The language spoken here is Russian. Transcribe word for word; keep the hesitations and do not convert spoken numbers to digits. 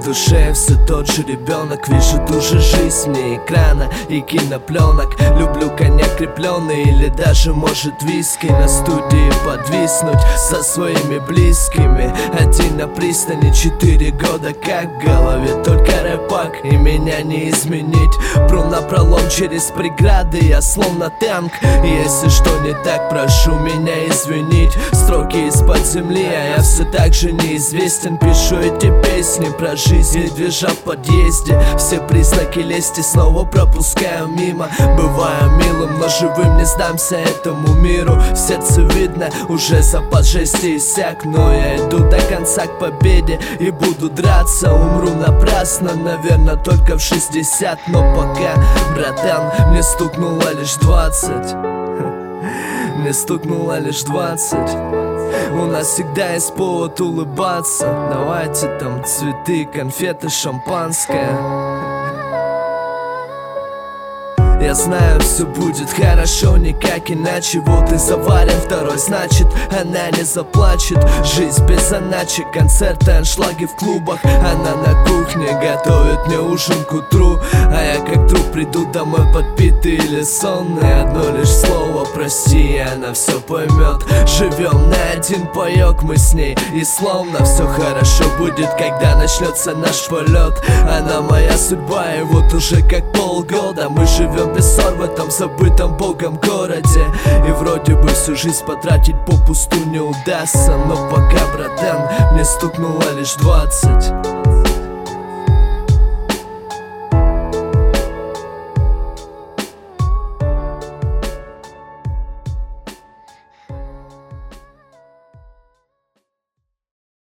душе все тот же ребенок. Вижу ту же жизнь вне экрана и кинопленок. Люблю коньяк крепленный или даже может виски. На студии подвиснуть со своими близкими. Один на пристани, четыре года как в голове только рэпак, и меня не изменить. Пру напролом через преграды, я словно танк. Если что не так, прошу меня извинить. Строки из-под земли, а я все так же неизвестен. Пишу эти песни про жизнь и движа в подъезде. Все признаки лести снова пропускаю мимо. Бываю милым, но живым не сдамся этому миру. В сердце видно, уже запас жести иссяк. Но я иду до конца к победе и буду драться. Умру напрасно, наверное, только в шестьдесят. Но пока, братан, мне стукнуло лишь двадцать. Мне стукнуло лишь двадцать. У нас всегда есть повод улыбаться. Давайте там цветы, конфеты, шампанское. Я знаю, все будет хорошо, никак иначе. Вот и заварен второй, значит, она не заплачет. Жизнь без заначек, концерты, аншлаги в клубах. Она на кухне готовит мне ужин к утру, а я как труп приду домой подпитый или сонный. Одно лишь слово прости, и она все поймет. Живем на один паёк мы с ней, и словно все хорошо будет, когда начнется наш полет. Она моя судьба, и вот уже как полгода мы живем без ссор в этом забытом богом городе. И вроде бы всю жизнь потратить попусту не удастся. Но пока, братан, мне стукнуло лишь двадцать.